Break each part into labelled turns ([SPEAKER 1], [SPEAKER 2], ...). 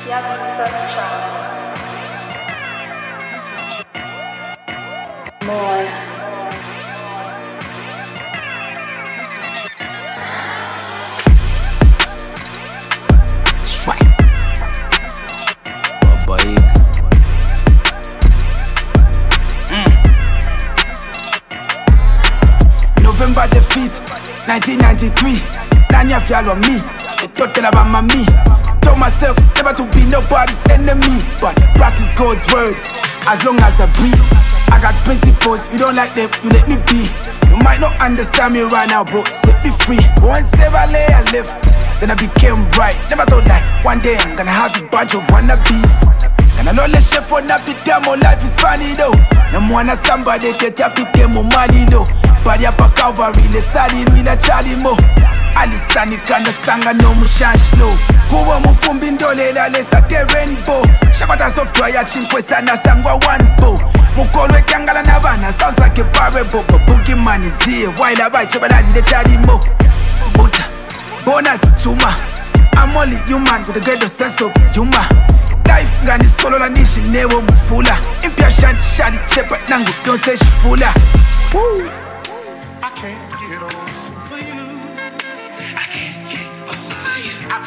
[SPEAKER 1] Yabini Sascha. More.
[SPEAKER 2] Swag. Baba Ig. November the 5th, 1993. Nanya fial on me. They talk about my me. Told myself never to be nobody's enemy, but practice God's word as long as I breathe. I got principles, you don't like them, you let me be. You might not understand me right now, bro, set me free. Once ever I left, then I became right. Never thought that one day I'm gonna have a bunch of wannabes. And I know the chef for not be demo, life is funny though. No more than somebody get up with them money though. Body up a Calvary, the sally, we la Charlie Mo. Alisani kana sanga no mushanshlo. Kuwa mufumbi ndolela lesa ke rainbow. Shakata software ya chinkwe sana sangwa one bow. Mukolo ekangala nabana sounds like a parable. But boogie man is here, while I buy chobalani the Charlie Mo. Buta, bonus chuma. I'm only human with a great sense of humor. Life ngani solo la nishi newo mufula. Impia shanti shadi chepa nangu don't say shifula. Woo.
[SPEAKER 3] I can't get over you. I can't get over you. I've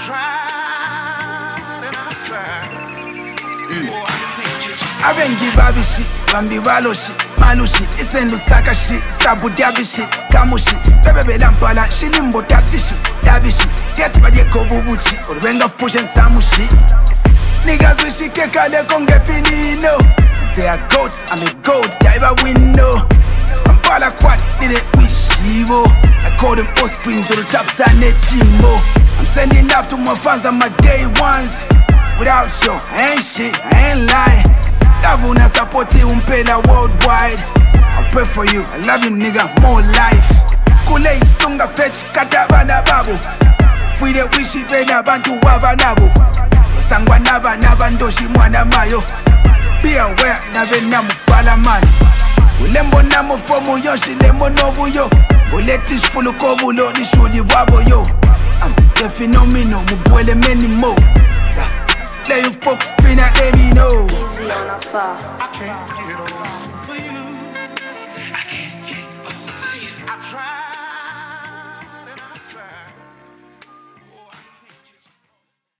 [SPEAKER 3] tried and I've tried. Oh, I can't just.
[SPEAKER 2] Abengi babishi, bambi waloshi, malushi, isendu sakashi, sabu diabishi, kamushi, bebebe lampala, shilimbo tatishi, dabishi, tiati badie kobubuchi, urubenga fushen samushi. Niggas wish he can call konge filino. They are goats, I'm a goat, diver window. I'm bala quad, did it wish Shivo. I call them Osprings or the chaps and Chimbo. I'm sending love to my fans on my day ones. Without you, I ain't shit, I ain't lying. Love una support you, umpela worldwide. I pray for you, I love you nigga, more life. Kule sunga fetch, katabana babu. Free the wishi bena bantu wabanabo. Sangwa naba ndoshi mwana mayo. Be aware nabe namu palamani. Ulembo namo fomu yoshi lembo nobu yo. Uletish fulu kobulo ni shudi wabo yo. The phenomenal mubwele many more. Let you folk finna let me know.
[SPEAKER 1] Easy on a far.
[SPEAKER 3] I can't get over you.